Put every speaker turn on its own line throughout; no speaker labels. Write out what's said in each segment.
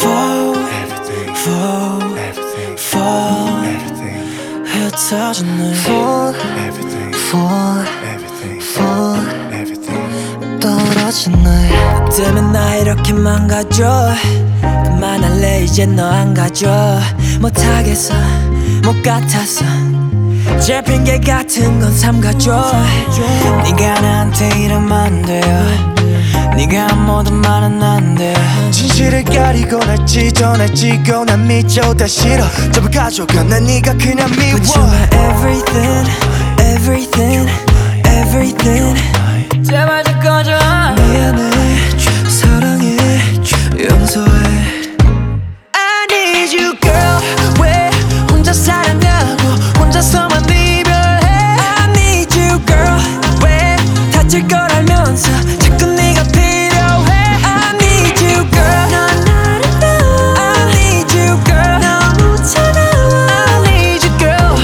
fall,
everything,
fall,
everything,
fall.
everything,
흩어지네.
fall,
Everything,
fall,
everything,
fall.
everything.
떨어지네.
너 때문에 나 이렇게 망가져. 그만할래 이제 너 안 가져. 못하겠어 못 같아서 제 핑계 같은 건 삼가줘. 네가 나한테 이러면 안 돼요. 네가 뭐든 말은 안 돼.
진실을 가리고 날 찢어내지고 난 미쳐 다 싫어 전부 가져가 난 네가 그냥 미워
But you're my everything, everything, everything. 제발 좀 꺼져. 미안해, 사랑해, 용서해. I need you girl. 왜 혼자 사랑하고 혼자서만 이별해. I need you girl. 왜 다칠 걸 알면서 자꾸 네가 필요해. I need you girl. 넌 나를 봐. I need you girl. 너무 차가워. I need you girl.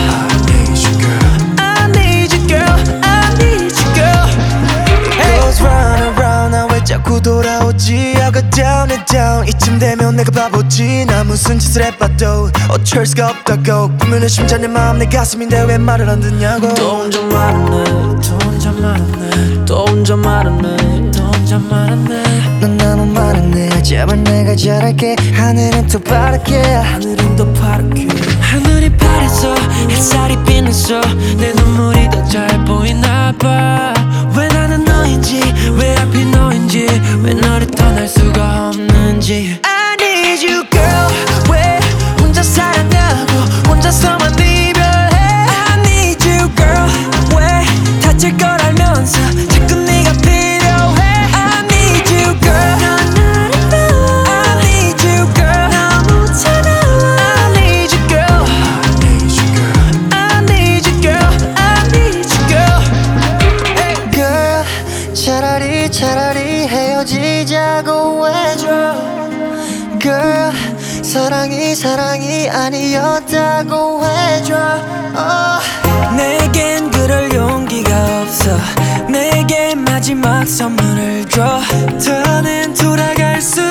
I need you girl
I need you girl. I need you girl.
Goes round and round 나 왜 자꾸 돌아오지 I go down and down 이쯤 되면 내가 바보지 나 무슨 짓을 해봐도 어쩔 수가 없다고 분명히 심장 내 마음 내 가슴인데 왜 말을 안 듣냐고
또 혼자 말하네 또 혼자 말하네 또 혼자 말하네 또 혼자 말하네.
넌 너무 많았네. 제발 내가 잘할게. 하늘은 더 파랗게.
하늘은 더 파랗게. 하늘이 파래서 햇살이 빛나서 내 눈물이 더 잘 보이나 봐. 왜 나는 너인지 왜 하필 너인지 왜 너를 떠날 수가 없는지. I need you girl. 왜 혼자 사랑하고 혼자서만 이별해. I need you girl. 왜 다칠 걸 알면서 자꾸 네가 필요해. I need you girl. 넌 나를 봐. I need you girl. 너무 차가워. I need you girl. I need you girl. I need you girl.
Girl, 차라리 헤어지자고 해줘. Girl, 사랑이 아니었다고 해줘.
내겐 그럴 용기가 없어. 내게 마지막 선물을 줘. 더는 돌아갈 수